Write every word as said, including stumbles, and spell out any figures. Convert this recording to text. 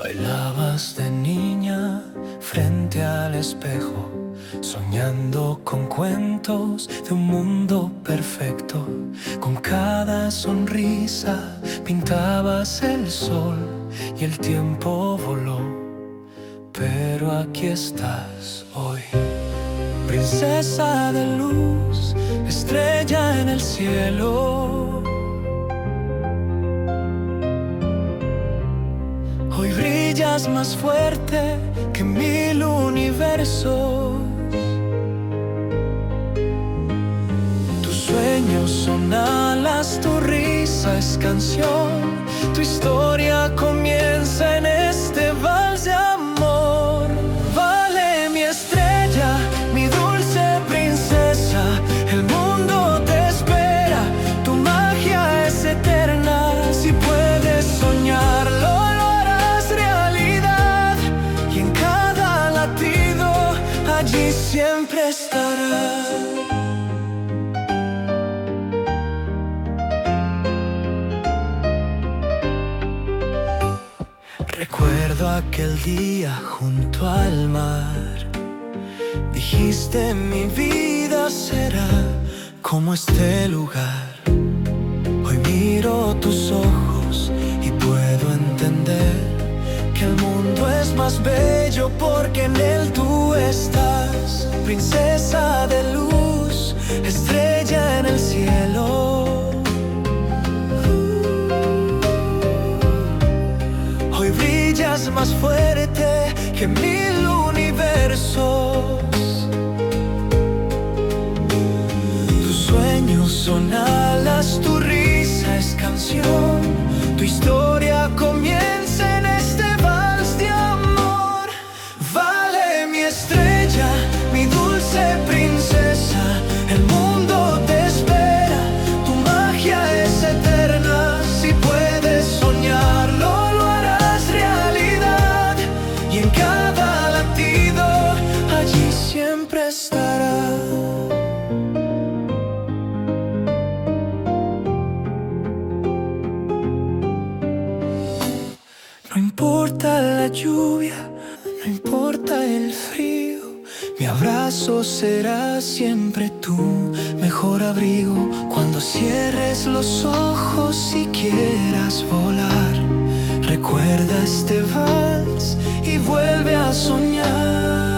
Bailabas de niña frente al espejo, soñando con cuentos de un mundo perfecto. Con cada sonrisa pintabas el sol y el tiempo voló. Pero aquí estás hoy, princesa de luz, estrella en el cielo. Hoy brillas más fuerte que mil universos. Tus sueños son alas, tu risa es canción. Tu historia comienza en este vals de amor. Vale, mi estrella, mi dulce princesa, el mundo te espera, tu magia es eterna. Si puedes soñarlo, allí siempre estará. Recuerdo aquel día junto al mar. Dijiste: mi vida será como este lugar. Hoy miro tus ojos y puedo entender que el mundo es más bello porque en él tú estás. Princesa de luz, estrella en el cielo. Hoy brillas más fuerte que mil universos. Tus sueños son alas, tu risa es canción. Tu historia comienza en este vals de amor. Vale, mi estrella, mi dulce princesa, el mundo te espera, tu magia es eterna. Si puedes soñarlo, lo harás realidad, y en cada latido allí siempre estará. No importa la lluvia, no importa el frío, mi abrazo será siempre tu mejor abrigo. Cuando cierres los ojos y quieras volar, recuerda este vals y vuelve a soñar.